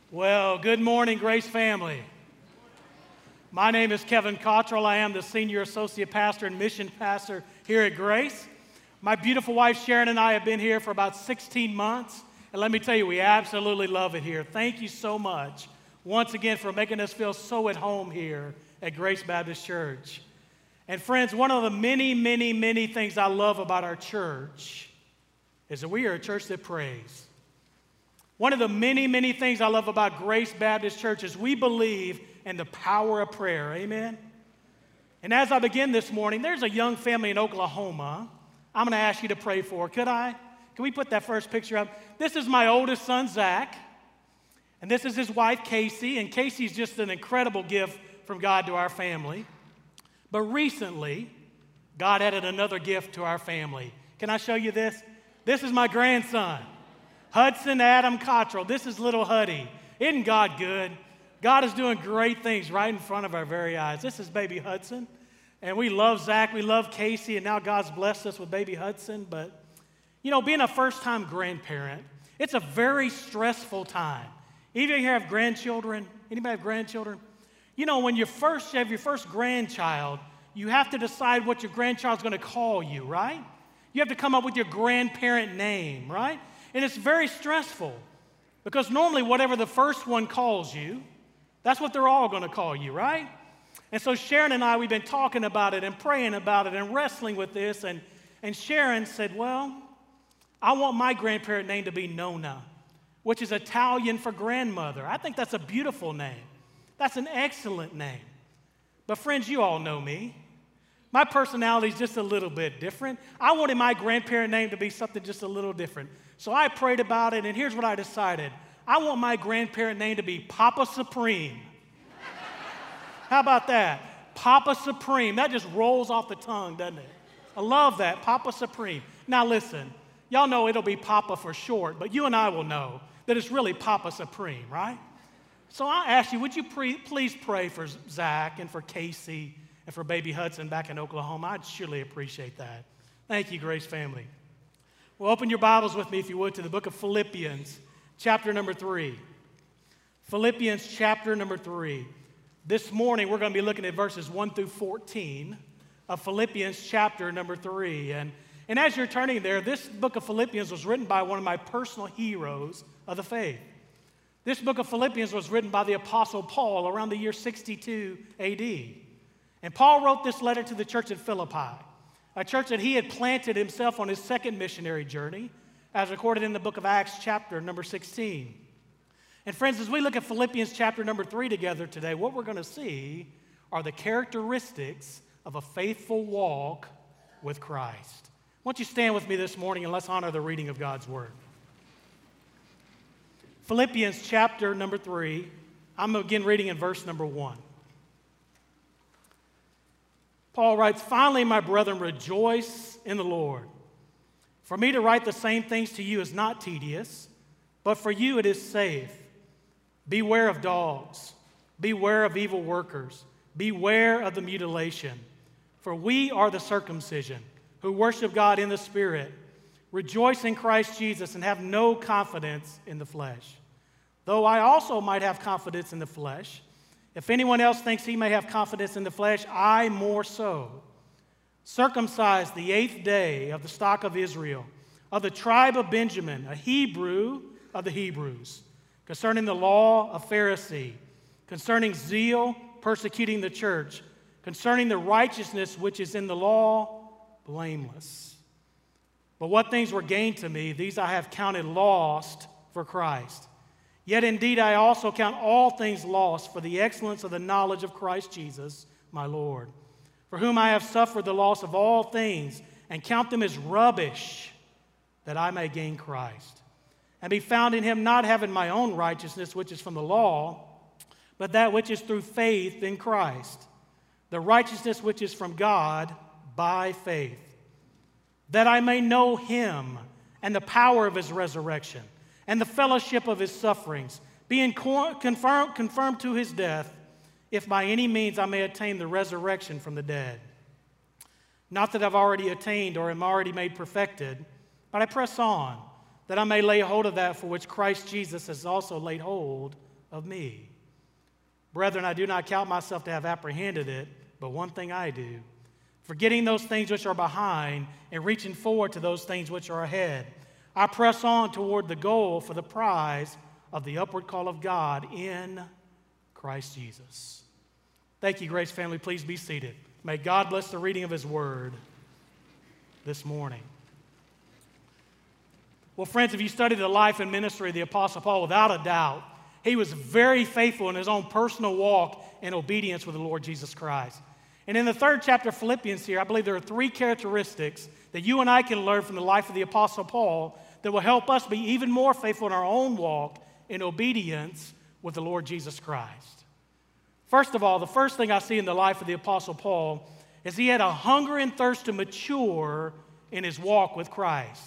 Well, good morning, Grace family. My name is Kevin Cottrell. I am the Senior Associate Pastor and Mission Pastor here at Grace. My beautiful wife Sharon and I have been here for about 16 months, and let me tell you, we absolutely love it here. Thank you so much once again for making us feel so at home here at Grace Baptist Church. And friends, one of the many things I love about our church is that we are a church that prays. One of the many things I love about Grace Baptist Church is we believe in the power of prayer. Amen? And as I begin this morning, there's a young family in Oklahoma I'm going to ask you to pray for. Could I? Can we put that first picture up? This is my oldest son, Zach. And this is his wife, Casey. And Casey's just an incredible gift from God to our family. But recently, God added another gift to our family. Can I show you this? This is my grandson, Hudson Adam Cottrell. This is little Huddy. Isn't God good? God is doing great things right in front of our very eyes. This is baby Hudson. And we love Zach, we love Casey, and now God's blessed us with baby Hudson. But, you know, being a first-time grandparent, it's a very stressful time. Even here have grandchildren? Anybody have grandchildren? You know, when you have your first grandchild, you have to decide what your grandchild's going to call you, right? You have to come up with your grandparent name, right? And it's very stressful because normally whatever the first one calls you, that's what they're all going to call you, right? And so Sharon and I, we've been talking about it and praying about it and wrestling with this. And Sharon said, well, I want my grandparent name to be Nona, which is Italian for grandmother. I think that's a beautiful name. That's an excellent name. But friends, you all know me. My personality is just a little bit different. I wanted my grandparent name to be something just a little different. So I prayed about it, and here's what I decided. I want my grandparent name to be Papa Supreme. How about that? Papa Supreme. That just rolls off the tongue, doesn't it? I love that, Papa Supreme. Now listen, y'all know it'll be Papa for short, but you and I will know that it's really Papa Supreme, right? So I ask you, would you please pray for Zach and for Casey and for baby Hudson back in Oklahoma? I'd surely appreciate that. Thank you, Grace family. Well, open your Bibles with me, if you would, to the book of Philippians, chapter number 3. Philippians, chapter number 3. This morning, we're going to be looking at verses 1 through 14 of Philippians, chapter number 3. And as you're turning there, this book of Philippians was written by one of my personal heroes of the faith. This book of Philippians was written by the Apostle Paul around the year 62 A.D. And Paul wrote this letter to the church at Philippi, a church that he had planted himself on his second missionary journey, as recorded in the book of Acts, chapter number 16. And friends, as we look at Philippians chapter number 3 together today, what we're going to see are the characteristics of a faithful walk with Christ. Why don't you stand with me this morning and let's honor the reading of God's word. Philippians chapter number 3, I'm going to begin reading in verse number 1. Paul writes, "Finally, my brethren, rejoice in the Lord. For me to write the same things to you is not tedious, but for you it is safe. Beware of dogs, beware of evil workers, beware of the mutilation. For we are the circumcision, who worship God in the Spirit, rejoice in Christ Jesus, and have no confidence in the flesh. Though I also might have confidence in the flesh, if anyone else thinks he may have confidence in the flesh, I more so. Circumcised the 8th day of the stock of Israel, of the tribe of Benjamin, a Hebrew of the Hebrews, concerning the law, a Pharisee, concerning zeal, persecuting the church, concerning the righteousness which is in the law, blameless. But what things were gained to me, these I have counted lost for Christ. Yet indeed I also count all things lost for the excellence of the knowledge of Christ Jesus, my Lord, for whom I have suffered the loss of all things, and count them as rubbish, that I may gain Christ, and be found in him, not having my own righteousness, which is from the law, but that which is through faith in Christ, the righteousness which is from God by faith, that I may know him and the power of his resurrection, and the fellowship of his sufferings, being confirmed to his death, if by any means I may attain the resurrection from the dead. Not that I've already attained or am already made perfected, but I press on, that I may lay hold of that for which Christ Jesus has also laid hold of me. Brethren, I do not count myself to have apprehended it, but one thing I do, forgetting those things which are behind and reaching forward to those things which are ahead. I press on toward the goal for the prize of the upward call of God in Christ Jesus. Thank you, Grace family. Please be seated. May God bless the reading of His word this morning. Well, friends, if you study the life and ministry of the Apostle Paul, without a doubt, he was very faithful in his own personal walk and obedience with the Lord Jesus Christ. And in the 3rd chapter of Philippians here, I believe there are 3 characteristics that you and I can learn from the life of the Apostle Paul that will help us be even more faithful in our own walk in obedience with the Lord Jesus Christ. First of all, the first thing I see in the life of the Apostle Paul is he had a hunger and thirst to mature in his walk with Christ.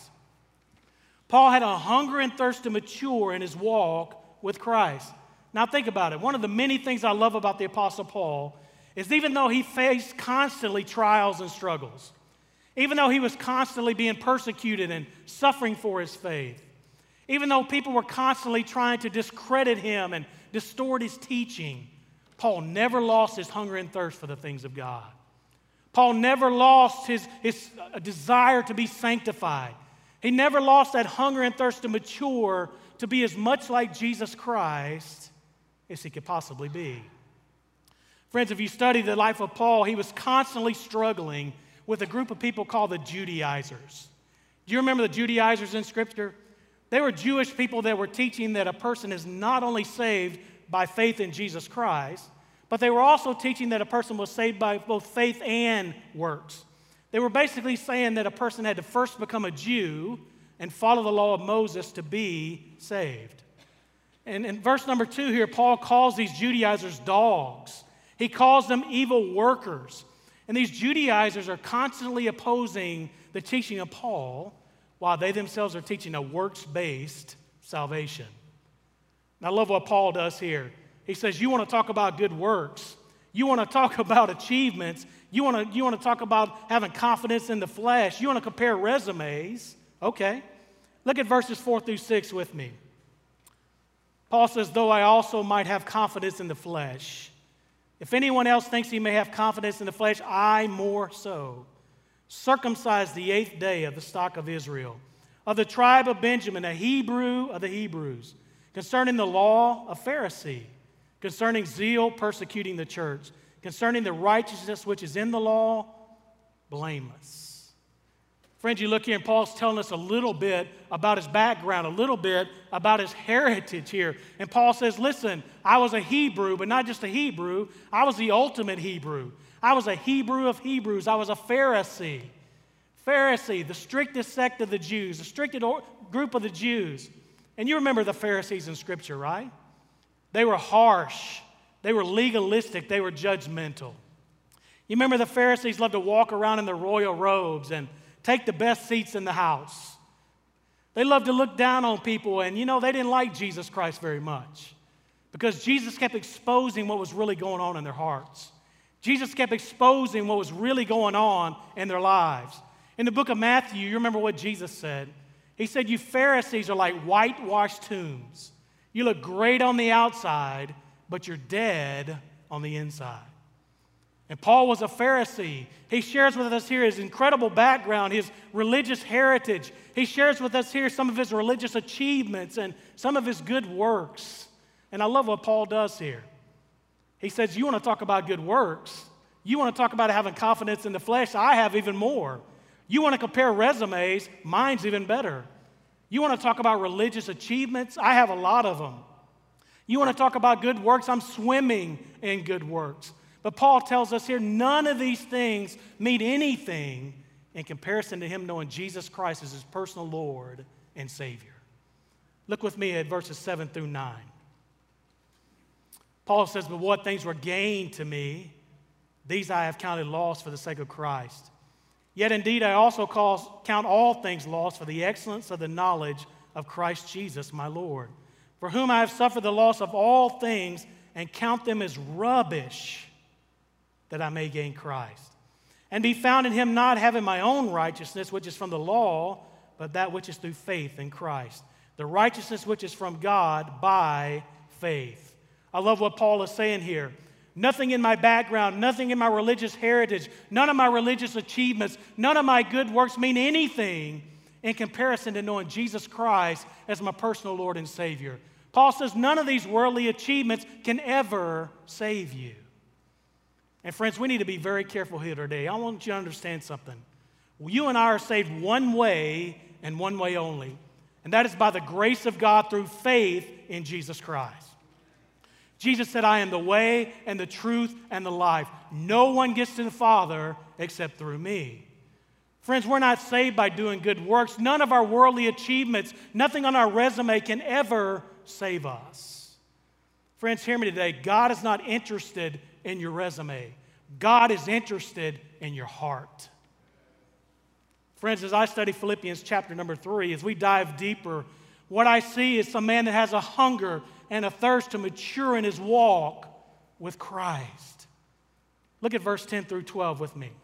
Paul had a hunger and thirst to mature in his walk with Christ. Now think about it. One of the many things I love about the Apostle Paul is even though he faced constantly trials and struggles, even though he was constantly being persecuted and suffering for his faith, even though people were constantly trying to discredit him and distort his teaching, Paul never lost his hunger and thirst for the things of God. Paul never lost his desire to be sanctified. He never lost that hunger and thirst to mature, to be as much like Jesus Christ as he could possibly be. Friends, if you study the life of Paul, he was constantly struggling with a group of people called the Judaizers. Do you remember the Judaizers in Scripture? They were Jewish people that were teaching that a person is not only saved by faith in Jesus Christ, but they were also teaching that a person was saved by both faith and works. They were basically saying that a person had to first become a Jew and follow the law of Moses to be saved. And in verse number 2 here, Paul calls these Judaizers dogs. He calls them evil workers. And these Judaizers are constantly opposing the teaching of Paul while they themselves are teaching a works-based salvation. And I love what Paul does here. He says, you want to talk about good works. You want to talk about achievements. You want to talk about having confidence in the flesh. You want to compare resumes. Okay. Look at verses 4 through 6 with me. Paul says, though I also might have confidence in the flesh. If anyone else thinks he may have confidence in the flesh, I more so. Circumcised the 8th day of the stock of Israel, of the tribe of Benjamin, a Hebrew of the Hebrews, concerning the law, a Pharisee, concerning zeal, persecuting the church, concerning the righteousness which is in the law, blameless. Friends, you look here and Paul's telling us a little bit about his background, a little bit about his heritage here. And Paul says, listen, I was a Hebrew, but not just a Hebrew. I was the ultimate Hebrew. I was a Hebrew of Hebrews. I was a Pharisee. Pharisee, the strictest sect of the Jews, the strictest group of the Jews. And you remember the Pharisees in Scripture, right? They were harsh. They were legalistic. They were judgmental. You remember the Pharisees loved to walk around in their royal robes and take the best seats in the house. They loved to look down on people, and they didn't like Jesus Christ very much because Jesus kept exposing what was really going on in their hearts. Jesus kept exposing what was really going on in their lives. In the book of Matthew, you remember what Jesus said? He said, you Pharisees are like whitewashed tombs. You look great on the outside, but you're dead on the inside. And Paul was a Pharisee. He shares with us here his incredible background, his religious heritage. He shares with us here some of his religious achievements and some of his good works. And I love what Paul does here. He says, you want to talk about good works? You want to talk about having confidence in the flesh? I have even more. You want to compare resumes? Mine's even better. You want to talk about religious achievements? I have a lot of them. You want to talk about good works? I'm swimming in good works. But Paul tells us here, none of these things mean anything in comparison to him knowing Jesus Christ as his personal Lord and Savior. Look with me at verses 7 through 9. Paul says, but what things were gained to me, these I have counted loss for the sake of Christ. Yet indeed I also count all things lost for the excellence of the knowledge of Christ Jesus my Lord, for whom I have suffered the loss of all things and count them as rubbish, that I may gain Christ, and be found in him, not having my own righteousness, which is from the law, but that which is through faith in Christ, the righteousness which is from God by faith. I love what Paul is saying here. Nothing in my background, nothing in my religious heritage, none of my religious achievements, none of my good works mean anything in comparison to knowing Jesus Christ as my personal Lord and Savior. Paul says none of these worldly achievements can ever save you. And friends, we need to be very careful here today. I want you to understand something. You and I are saved one way and one way only, and that is by the grace of God through faith in Jesus Christ. Jesus said, I am the way and the truth and the life. No one gets to the Father except through me. Friends, we're not saved by doing good works. None of our worldly achievements, nothing on our resume can ever save us. Friends, hear me today. God is not interested in your resume. God is interested in your heart. Friends, as I study Philippians chapter number 3, as we dive deeper, what I see is some man that has a hunger and a thirst to mature in his walk with Christ. Look at verse 10 through 12 with me.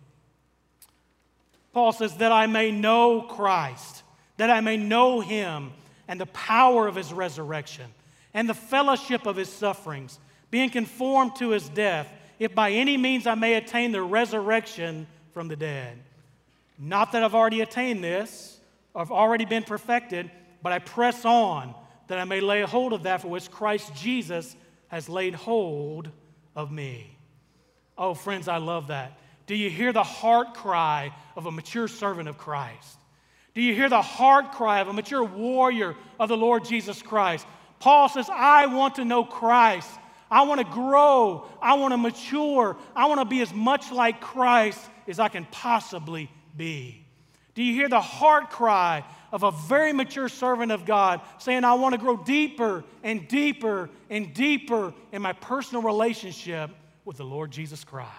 Paul says, that I may know Christ, that I may know him and the power of his resurrection and the fellowship of his sufferings, being conformed to his death, if by any means I may attain the resurrection from the dead. Not that I've already attained this, or I've already been perfected, but I press on that I may lay hold of that for which Christ Jesus has laid hold of me. Oh, friends, I love that. Do you hear the heart cry of a mature servant of Christ? Do you hear the heart cry of a mature warrior of the Lord Jesus Christ? Paul says, I want to know Christ. I want to grow. I want to mature. I want to be as much like Christ as I can possibly be. Do you hear the heart cry of a very mature servant of God saying, I want to grow deeper and deeper and deeper in my personal relationship with the Lord Jesus Christ?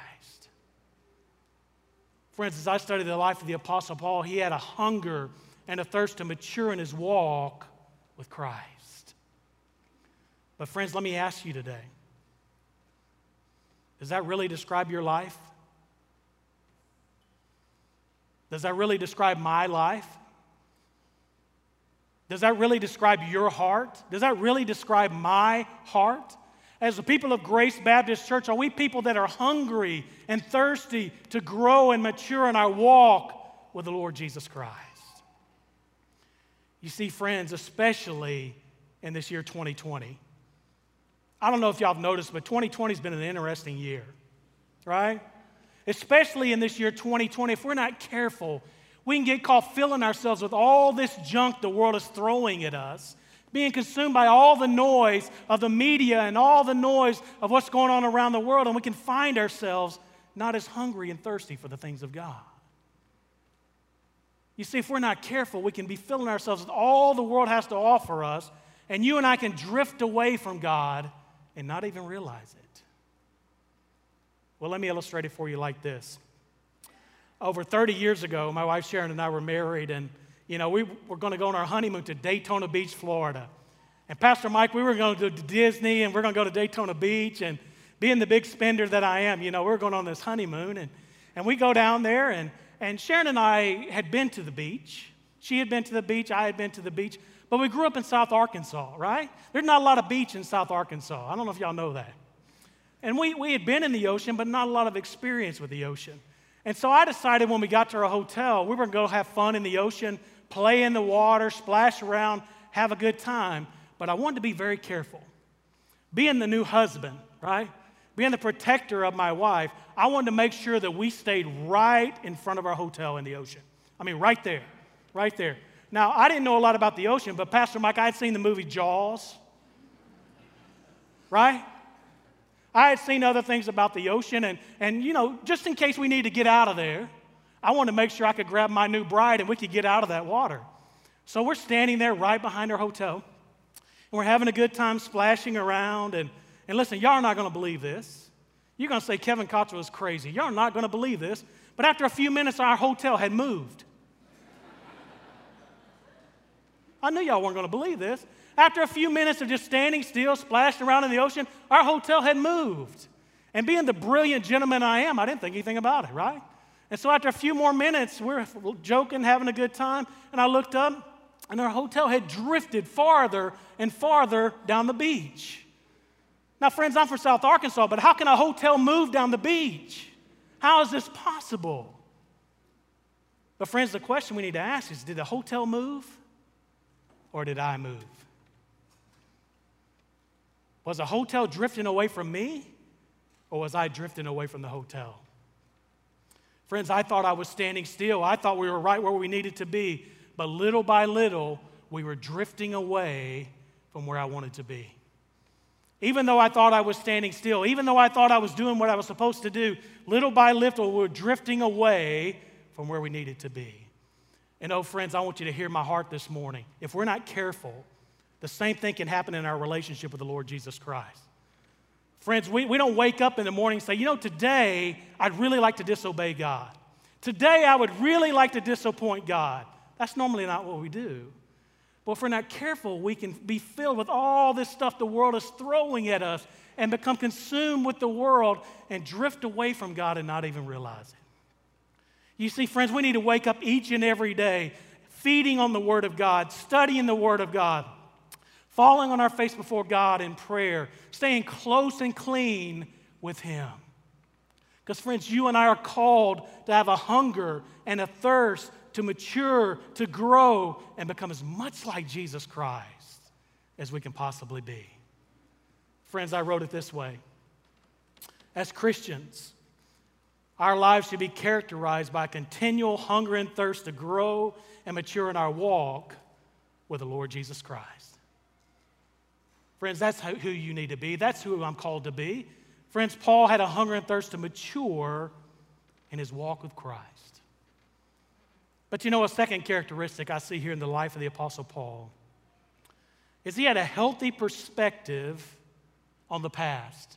Friends, as I studied the life of the Apostle Paul, he had a hunger and a thirst to mature in his walk with Christ. But friends, let me ask you today, does that really describe your life? Does that really describe my life? Does that really describe your heart? Does that really describe my heart? As the people of Grace Baptist Church, are we people that are hungry and thirsty to grow and mature in our walk with the Lord Jesus Christ? You see, friends, especially in this year 2020, I don't know if y'all have noticed, but 2020 has been an interesting year, right? Especially in this year 2020, if we're not careful, we can get caught filling ourselves with all this junk the world is throwing at us, being consumed by all the noise of the media and all the noise of what's going on around the world, and we can find ourselves not as hungry and thirsty for the things of God. You see, if we're not careful, we can be filling ourselves with all the world has to offer us, and you and I can drift away from God and not even realize it. Well, let me illustrate it for you like this. Over 30 years ago, my wife Sharon and I were married, and we were going to go on our honeymoon to Daytona Beach, Florida. And Pastor Mike, we were going to go to Disney, and we're going to go to Daytona Beach, and being the big spender that I am, we're going on this honeymoon, and we go down there, and Sharon and I had been to the beach. She had been to the beach, I had been to the beach, but we grew up in South Arkansas, right? There's not a lot of beach in South Arkansas. I don't know if y'all know that. And we had been in the ocean, but not a lot of experience with the ocean. And so I decided when we got to our hotel, we were going to go have fun in the ocean, play in the water, splash around, have a good time. But I wanted to be very careful. Being the new husband, right? Being the protector of my wife, I wanted to make sure that we stayed right in front of our hotel in the ocean. I mean, right there, right there. Now, I didn't know a lot about the ocean, but Pastor Mike, I had seen the movie Jaws, right? I had seen other things about the ocean, and just in case we need to get out of there, I wanted to make sure I could grab my new bride and we could get out of that water. So we're standing there right behind our hotel, and we're having a good time splashing around, and listen, y'all are not going to believe this. You're going to say Kevin Cottrell is crazy. Y'all are not going to believe this, but after a few minutes, our hotel had moved. I knew y'all weren't going to believe this. After a few minutes of just standing still, splashing around in the ocean, our hotel had moved. And being the brilliant gentleman I am, I didn't think anything about it, right? And so after a few more minutes, we're joking, having a good time, and I looked up, and our hotel had drifted farther and farther down the beach. Now, friends, I'm from South Arkansas, but how can a hotel move down the beach? How is this possible? But friends, the question we need to ask is, did the hotel move or did I move? Was the hotel drifting away from me or was I drifting away from the hotel? Friends, I thought I was standing still. I thought we were right where we needed to be. But little by little, we were drifting away from where I wanted to be. Even though I thought I was standing still, even though I thought I was doing what I was supposed to do, little by little, we were drifting away from where we needed to be. And oh, friends, I want you to hear my heart this morning. If we're not careful, the same thing can happen in our relationship with the Lord Jesus Christ. Friends, we don't wake up in the morning and say, you know, today I'd really like to disobey God. Today I would really like to disappoint God. That's normally not what we do. But if we're not careful, we can be filled with all this stuff the world is throwing at us and become consumed with the world and drift away from God and not even realize it. You see, friends, we need to wake up each and every day feeding on the Word of God, studying the Word of God, falling on our face before God in prayer, staying close and clean with Him. Because, friends, you and I are called to have a hunger and a thirst to mature, to grow, and become as much like Jesus Christ as we can possibly be. Friends, I wrote it this way. As Christians, our lives should be characterized by a continual hunger and thirst to grow and mature in our walk with the Lord Jesus Christ. Friends, that's who you need to be. That's who I'm called to be. Friends, Paul had a hunger and thirst to mature in his walk with Christ. But you know, a second characteristic I see here in the life of the Apostle Paul is he had a healthy perspective on the past.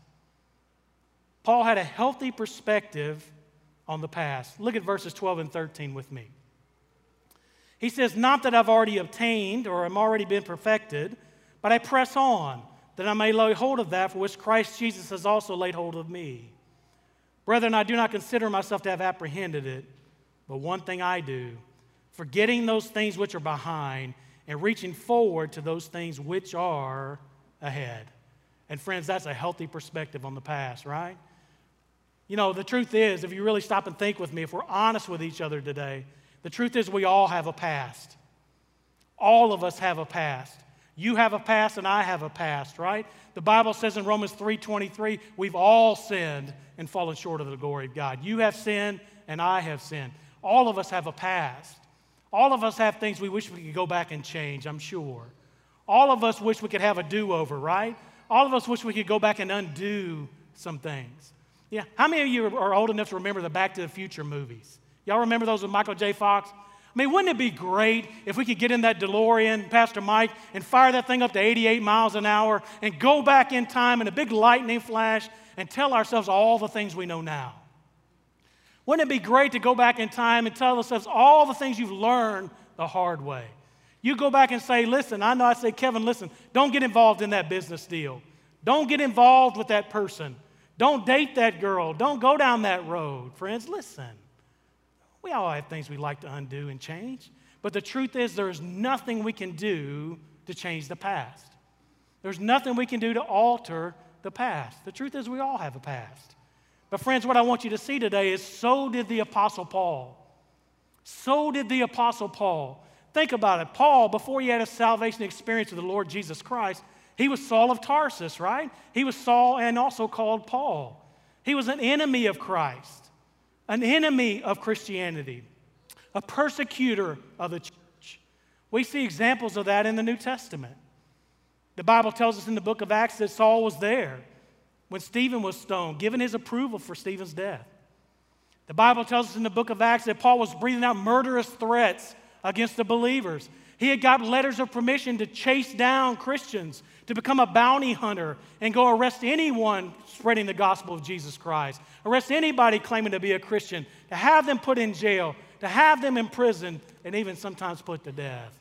Paul had a healthy perspective on the past. Look at verses 12 and 13 with me. He says, not that I've already obtained or am already been perfected, but I press on, that I may lay hold of that for which Christ Jesus has also laid hold of me. Brethren, I do not consider myself to have apprehended it, but one thing I do, forgetting those things which are behind and reaching forward to those things which are ahead. And friends, that's a healthy perspective on the past, right? You know, the truth is, if you really stop and think with me, if we're honest with each other today, the truth is we all have a past. All of us have a past. You have a past and I have a past, right? The Bible says in Romans 3:23, we've all sinned and fallen short of the glory of God. You have sinned and I have sinned. All of us have a past. All of us have things we wish we could go back and change, I'm sure. All of us wish we could have a do-over, right? All of us wish we could go back and undo some things. Yeah, how many of you are old enough to remember the Back to the Future movies? Y'all remember those with Michael J. Fox? I mean, wouldn't it be great if we could get in that DeLorean, Pastor Mike, and fire that thing up to 88 miles an hour and go back in time in a big lightning flash and tell ourselves all the things we know now? Wouldn't it be great to go back in time and tell ourselves all the things you've learned the hard way? You go back and say, listen, I know I say, Kevin, listen, don't get involved in that business deal. Don't get involved with that person. Don't date that girl. Don't go down that road. Friends, listen. We all have things we'd like to undo and change. But the truth is there's nothing we can do to change the past. There's nothing we can do to alter the past. The truth is we all have a past. But friends, what I want you to see today is so did the Apostle Paul. So did the Apostle Paul. Think about it. Paul, before he had a salvation experience with the Lord Jesus Christ, he was Saul of Tarsus, right? He was Saul and also called Paul. He was an enemy of Christ, an enemy of Christianity, a persecutor of the church. We see examples of that in the New Testament. The Bible tells us in the book of Acts that Saul was there when Stephen was stoned, giving his approval for Stephen's death. The Bible tells us in the book of Acts that Paul was breathing out murderous threats against the believers. He had got letters of permission to chase down Christians, to become a bounty hunter and go arrest anyone spreading the gospel of Jesus Christ, arrest anybody claiming to be a Christian, to have them put in jail, to have them imprisoned, and even sometimes put to death.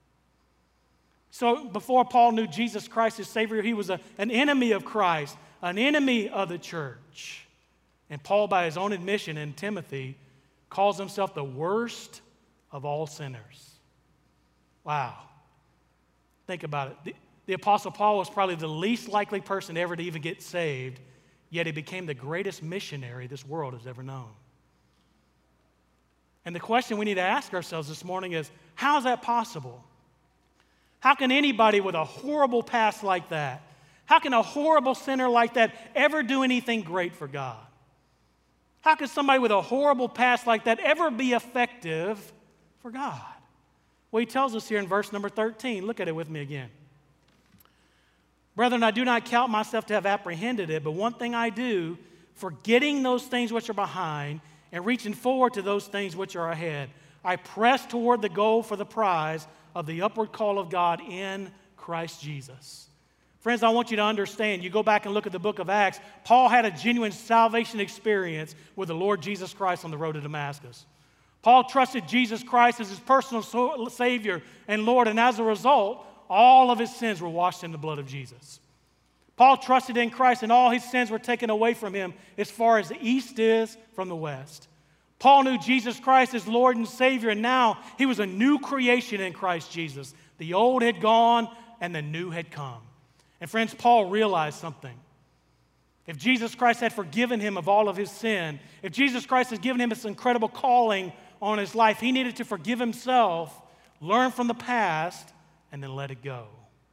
So before Paul knew Jesus Christ as Savior, he was an enemy of Christ, an enemy of the church. And Paul, by his own admission in Timothy, calls himself the worst of all sinners. Wow. Think about it. the Apostle Paul was probably the least likely person ever to even get saved, yet he became the greatest missionary this world has ever known. And the question we need to ask ourselves this morning is, how is that possible? How can anybody with a horrible past like that, how can a horrible sinner like that ever do anything great for God? How can somebody with a horrible past like that ever be effective for God? Well, he tells us here in verse number 13. Look at it with me again. Brethren, I do not count myself to have apprehended it, but one thing I do, forgetting those things which are behind and reaching forward to those things which are ahead, I press toward the goal for the prize of the upward call of God in Christ Jesus. Friends, I want you to understand, you go back and look at the book of Acts, Paul had a genuine salvation experience with the Lord Jesus Christ on the road to Damascus. Paul trusted Jesus Christ as his personal Savior and Lord, and as a result, all of his sins were washed in the blood of Jesus. Paul trusted in Christ, and all his sins were taken away from him as far as the east is from the west. Paul knew Jesus Christ as Lord and Savior, and now he was a new creation in Christ Jesus. The old had gone, and the new had come. And friends, Paul realized something. If Jesus Christ had forgiven him of all of his sin, if Jesus Christ had given him this incredible calling on his life, he needed to forgive himself, learn from the past, and then let it go.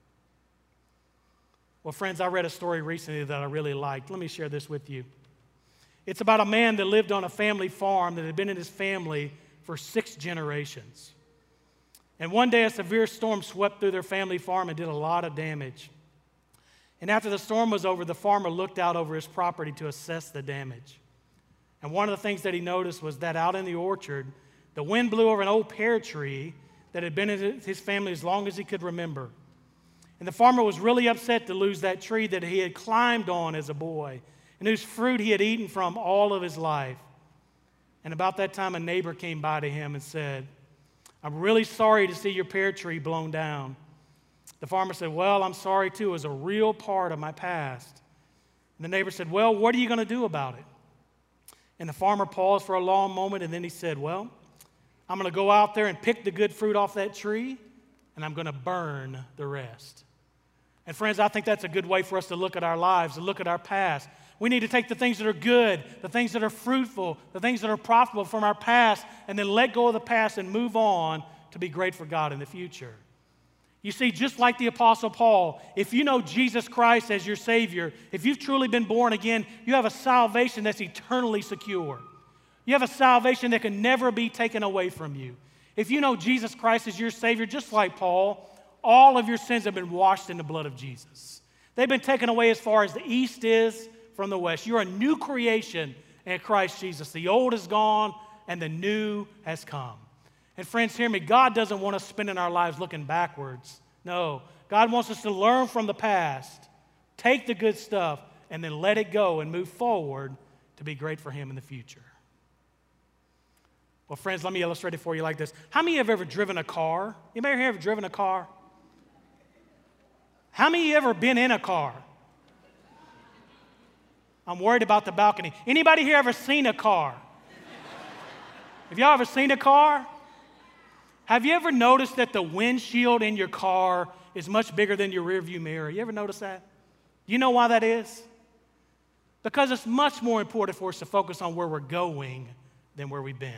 Well, friends, I read a story recently that I really liked. Let me share this with you. It's about a man that lived on a family farm that had been in his family for 6 generations. And one day a severe storm swept through their family farm and did a lot of damage. And after the storm was over, the farmer looked out over his property to assess the damage. And one of the things that he noticed was that out in the orchard, the wind blew over an old pear tree that had been in his family as long as he could remember. And the farmer was really upset to lose that tree that he had climbed on as a boy and whose fruit he had eaten from all of his life. And about that time, a neighbor came by to him and said, I'm really sorry to see your pear tree blown down. The farmer said, well, I'm sorry too. It was a real part of my past. And the neighbor said, well, what are you going to do about it? And the farmer paused for a long moment, and then he said, well, I'm going to go out there and pick the good fruit off that tree, and I'm going to burn the rest. And friends, I think that's a good way for us to look at our lives, to look at our past. We need to take the things that are good, the things that are fruitful, the things that are profitable from our past, and then let go of the past and move on to be great for God in the future. You see, just like the Apostle Paul, if you know Jesus Christ as your Savior, if you've truly been born again, you have a salvation that's eternally secure. You have a salvation that can never be taken away from you. If you know Jesus Christ as your Savior, just like Paul, all of your sins have been washed in the blood of Jesus. They've been taken away as far as the east is from the west. You're a new creation in Christ Jesus. The old is gone and the new has come. And friends, hear me, God doesn't want us spending our lives looking backwards. No, God wants us to learn from the past, take the good stuff, and then let it go and move forward to be great for Him in the future. Well, friends, let me illustrate it for you like this. How many of you have ever driven a car? Anybody here ever driven a car? How many of you ever been in a car? I'm worried about the balcony. Anybody here ever seen a car? Have y'all ever seen a car? Have you ever noticed that the windshield in your car is much bigger than your rearview mirror? You ever notice that? You know why that is? Because it's much more important for us to focus on where we're going than where we've been.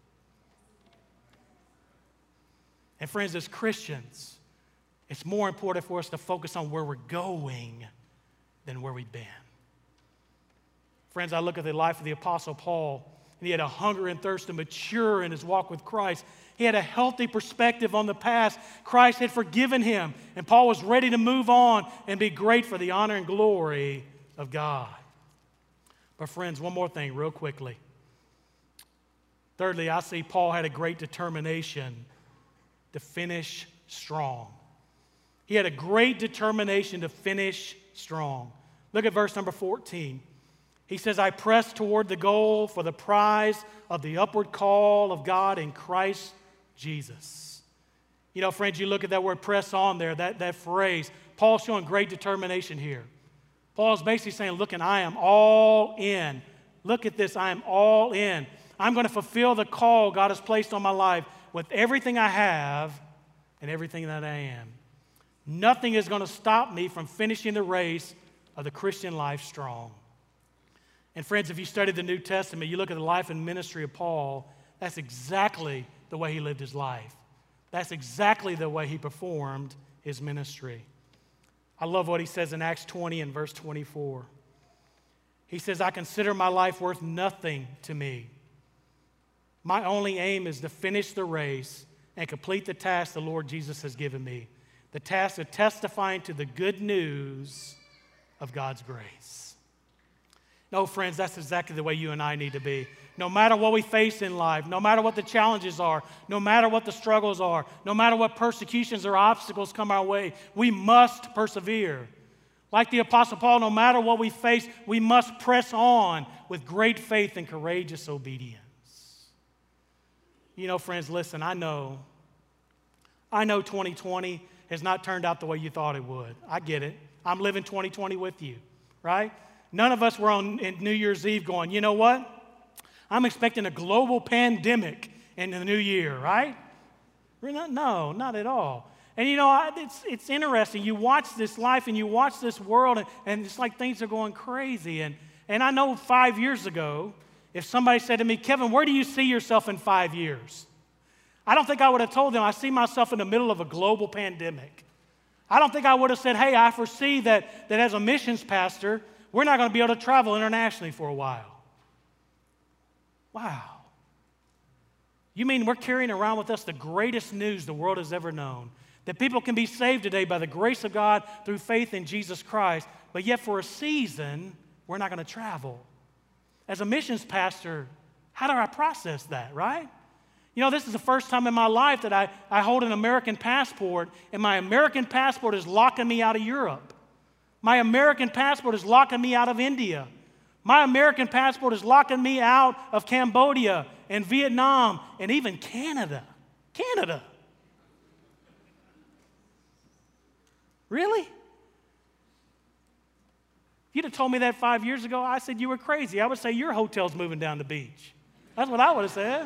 And friends, as Christians, it's more important for us to focus on where we're going than where we've been. Friends, I look at the life of the Apostle Paul, and he had a hunger and thirst to mature in his walk with Christ. He had a healthy perspective on the past. Christ had forgiven him, and Paul was ready to move on and be great for the honor and glory of God. But friends, one more thing real quickly. Thirdly, I see Paul had a great determination to finish strong. He had a great determination to finish strong. Look at verse number 14. He says, I press toward the goal for the prize of the upward call of God in Christ Jesus. You know, friends, you look at that word press on there, that phrase. Paul's showing great determination here. Paul's basically saying, look, and I am all in. Look at this, I am all in. I'm going to fulfill the call God has placed on my life with everything I have and everything that I am. Nothing is going to stop me from finishing the race of the Christian life strong. And friends, if you study the New Testament, you look at the life and ministry of Paul, that's exactly the way he lived his life. That's exactly the way he performed his ministry. I love what he says in Acts 20 and verse 24. He says, I consider my life worth nothing to me. My only aim is to finish the race and complete the task the Lord Jesus has given me, the task of testifying to the good news of God's grace. No, friends, that's exactly the way you and I need to be. No matter what we face in life, no matter what the challenges are, no matter what the struggles are, no matter what persecutions or obstacles come our way, we must persevere. Like the Apostle Paul, no matter what we face, we must press on with great faith and courageous obedience. You know, friends, listen, I know 2020 has not turned out the way you thought it would. I get it. I'm living 2020 with you, right? None of us were on New Year's Eve going, you know what? I'm expecting a global pandemic in the new year, right? No, not at all. And you know, it's interesting. You watch this life and you watch this world, and it's like things are going crazy. And I know 5 years ago, if somebody said to me, Kevin, where do you see yourself in 5 years? I don't think I would have told them I see myself in the middle of a global pandemic. I don't think I would have said, hey, I foresee that as a missions pastor, we're not going to be able to travel internationally for a while. Wow. You mean we're carrying around with us the greatest news the world has ever known? That people can be saved today by the grace of God through faith in Jesus Christ, but yet for a season, we're not going to travel. As a missions pastor, how do I process that, right? You know, this is the first time in my life that I hold an American passport, and my American passport is locking me out of Europe. My American passport is locking me out of India. My American passport is locking me out of Cambodia and Vietnam and even Canada. Canada. Really? If you'd have told me that 5 years ago, I said you were crazy. I would say your hotel's moving down the beach. That's what I would have said.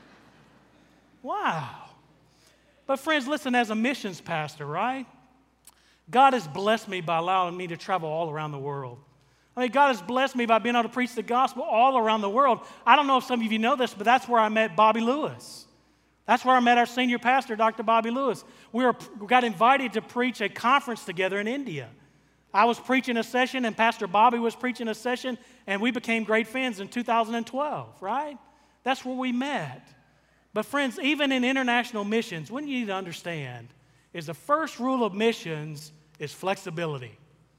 Wow. But friends, listen, as a missions pastor, right? God has blessed me by allowing me to travel all around the world. I mean, God has blessed me by being able to preach the gospel all around the world. I don't know if some of you know this, but that's where I met Bobby Lewis. That's where I met our senior pastor, Dr. Bobby Lewis. We got invited to preach a conference together in India. I was preaching a session, and Pastor Bobby was preaching a session, and we became great friends in 2012, right? That's where we met. But friends, even in international missions, what you need to understand is the first rule of missions is flexibility.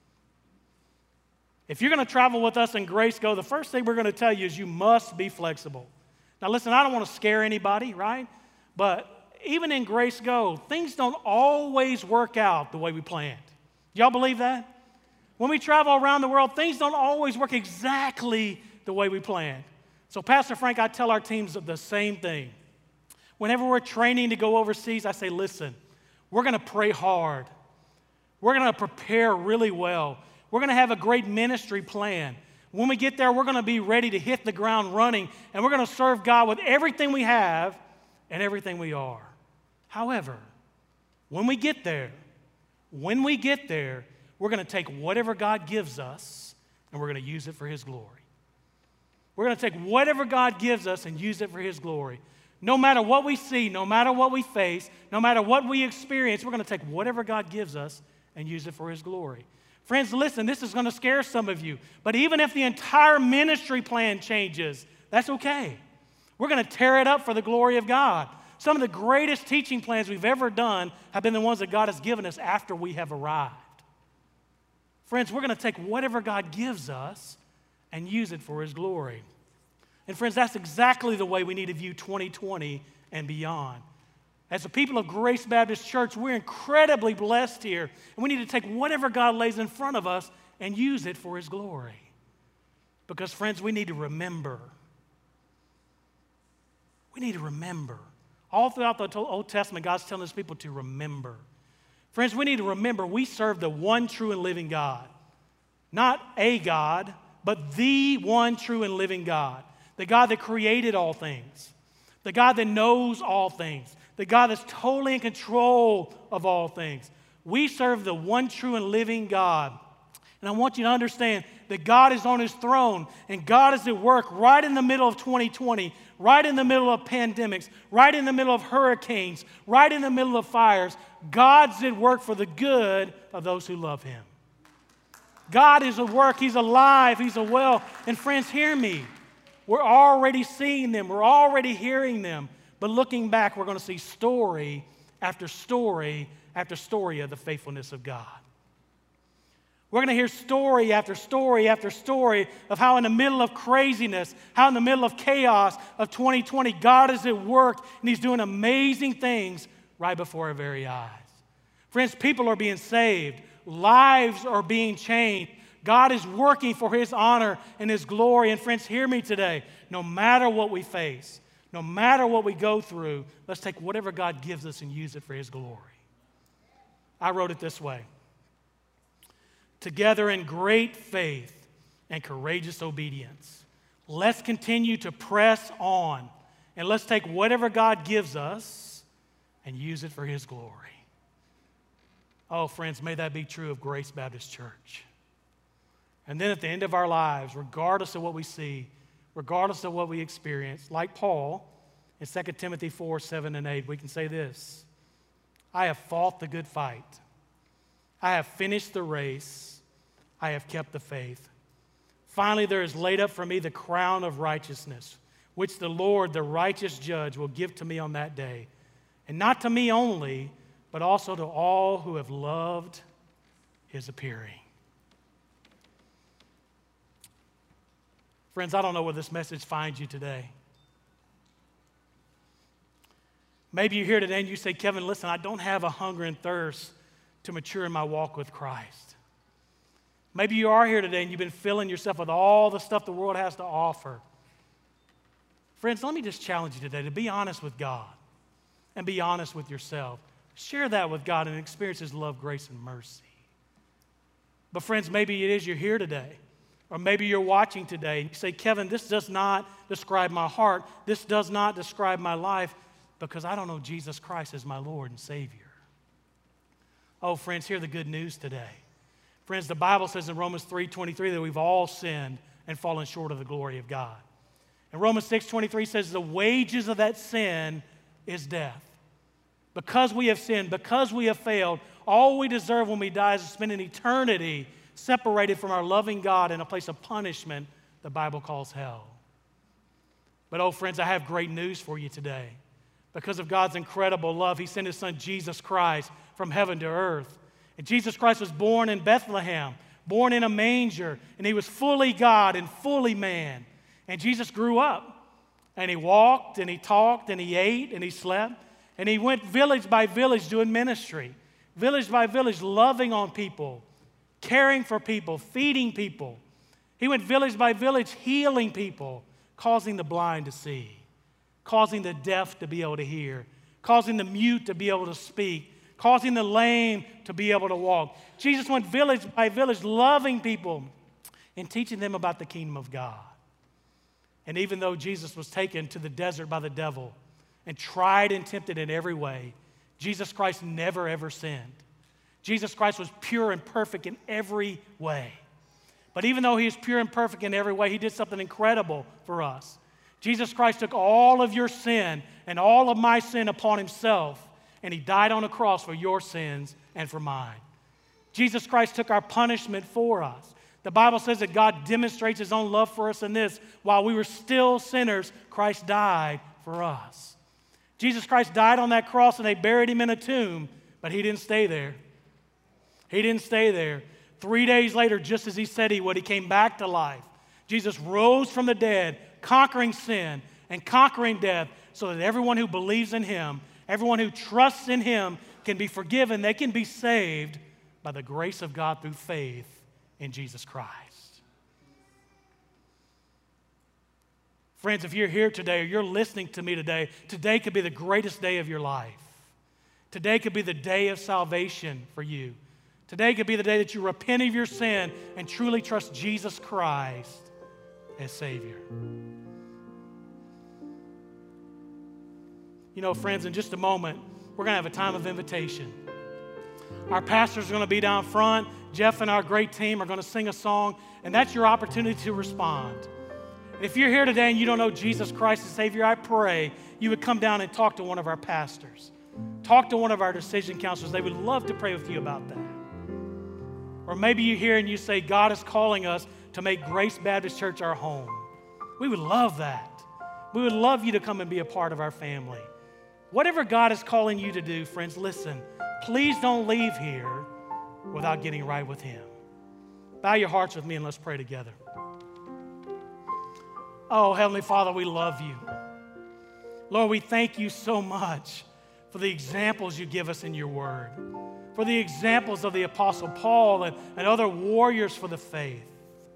If you're going to travel with us in Grace Go, the first thing we're going to tell you is you must be flexible. Now listen, I don't want to scare anybody, right? But even in Grace Go, things don't always work out the way we planned. Y'all believe that? When we travel around the world, things don't always work exactly the way we planned. So Pastor Frank, I tell our teams the same thing. Whenever we're training to go overseas, I say, listen, we're going to pray hard. We're going to prepare really well. We're going to have a great ministry plan. When we get there, we're going to be ready to hit the ground running, and we're going to serve God with everything we have and everything we are. However, when we get there, we're going to take whatever God gives us, and we're going to use it for His glory. We're going to take whatever God gives us and use it for His glory. No matter what we see, no matter what we face, no matter what we experience, we're going to take whatever God gives us and use it for His glory. Friends, listen, this is going to scare some of you, but even if the entire ministry plan changes, that's okay. We're going to tear it up for the glory of God. Some of the greatest teaching plans we've ever done have been the ones that God has given us after we have arrived. Friends, we're going to take whatever God gives us and use it for His glory. And friends, that's exactly the way we need to view 2020 and beyond. As a people of Grace Baptist Church, we're incredibly blessed here, and we need to take whatever God lays in front of us and use it for His glory. Because, friends, we need to remember. We need to remember. All throughout the Old Testament, God's telling His people to remember. Friends, we need to remember we serve the one true and living God. Not a God, but the one true and living God. The God that created all things. The God that knows all things. The God that's totally in control of all things. We serve the one true and living God. And I want you to understand that God is on his throne and God is at work right in the middle of 2020, right in the middle of pandemics, right in the middle of hurricanes, right in the middle of fires. God's at work for the good of those who love him. God is at work. He's alive. He's well. And friends, hear me. We're already seeing them. We're already hearing them. But looking back, we're going to see story after story after story of the faithfulness of God. We're going to hear story after story after story of how in the middle of craziness, how in the middle of chaos of 2020, God is at work and he's doing amazing things right before our very eyes. Friends, people are being saved. Lives are being changed. God is working for his honor and his glory. And friends, hear me today. No matter what we face, no matter what we go through, let's take whatever God gives us and use it for his glory. I wrote it this way. Together in great faith and courageous obedience, let's continue to press on and let's take whatever God gives us and use it for his glory. Oh, friends, may that be true of Grace Baptist Church. And then at the end of our lives, regardless of what we see, regardless of what we experience, like Paul in 2 Timothy 4, 7 and 8, we can say this: I have fought the good fight. I have finished the race. I have kept the faith. Finally, there is laid up for me the crown of righteousness, which the Lord, the righteous judge, will give to me on that day. And not to me only, but also to all who have loved his appearing. Friends, I don't know where this message finds you today. Maybe you're here today and you say, Kevin, listen, I don't have a hunger and thirst to mature in my walk with Christ. Maybe you are here today and you've been filling yourself with all the stuff the world has to offer. Friends, let me just challenge you today to be honest with God and be honest with yourself. Share that with God and experience his love, grace, and mercy. But friends, maybe it is you're here today, or maybe you're watching today and you say, Kevin, this does not describe my heart. This does not describe my life because I don't know Jesus Christ as my Lord and Savior. Oh, friends, hear the good news today. Friends, the Bible says in Romans 3:23 that we've all sinned and fallen short of the glory of God. And Romans 6:23 says the wages of that sin is death. Because we have sinned, because we have failed, all we deserve when we die is to spend an eternity separated from our loving God in a place of punishment the Bible calls hell. But oh, friends, I have great news for you today. Because of God's incredible love, he sent his son Jesus Christ from heaven to earth. And Jesus Christ was born in Bethlehem, born in a manger, and he was fully God and fully man. And Jesus grew up, and he walked, and he talked, and he ate, and he slept, and he went village by village doing ministry, village by village loving on people, caring for people, feeding people. He went village by village healing people, causing the blind to see, causing the deaf to be able to hear, causing the mute to be able to speak, causing the lame to be able to walk. Jesus went village by village loving people and teaching them about the kingdom of God. And even though Jesus was taken to the desert by the devil and tried and tempted in every way, Jesus Christ never ever sinned. Jesus Christ was pure and perfect in every way. But even though he is pure and perfect in every way, he did something incredible for us. Jesus Christ took all of your sin and all of my sin upon himself, and he died on a cross for your sins and for mine. Jesus Christ took our punishment for us. The Bible says that God demonstrates his own love for us in this: while we were still sinners, Christ died for us. Jesus Christ died on that cross and they buried him in a tomb, but he didn't stay there. He didn't stay there. 3 days later, just as he said he would, he came back to life. Jesus rose from the dead, conquering sin and conquering death, so that everyone who believes in him, everyone who trusts in him can be forgiven. They can be saved by the grace of God through faith in Jesus Christ. Friends, if you're here today or you're listening to me today, today could be the greatest day of your life. Today could be the day of salvation for you. Today could be the day that you repent of your sin and truly trust Jesus Christ as Savior. You know, friends, in just a moment, we're going to have a time of invitation. Our pastors are going to be down front. Jeff and our great team are going to sing a song, and that's your opportunity to respond. If you're here today and you don't know Jesus Christ as Savior, I pray you would come down and talk to one of our pastors. Talk to one of our decision counselors. They would love to pray with you about that. Or maybe you're here and you say, God is calling us to make Grace Baptist Church our home. We would love that. We would love you to come and be a part of our family. Whatever God is calling you to do, friends, listen, please don't leave here without getting right with Him. Bow your hearts with me and let's pray together. Oh, Heavenly Father, we love you. Lord, we thank you so much for the examples you give us in your word, for the examples of the Apostle Paul and other warriors for the faith.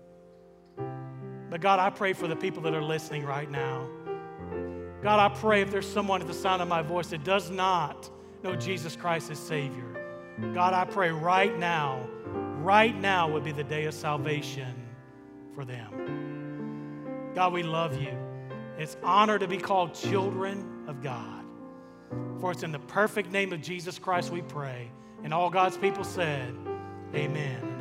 But God, I pray for the people that are listening right now. God, I pray if there's someone at the sound of my voice that does not know Jesus Christ as Savior, God, I pray right now would be the day of salvation for them. God, we love you. It's an honor to be called children of God. For it's in the perfect name of Jesus Christ we pray. And all God's people said, amen.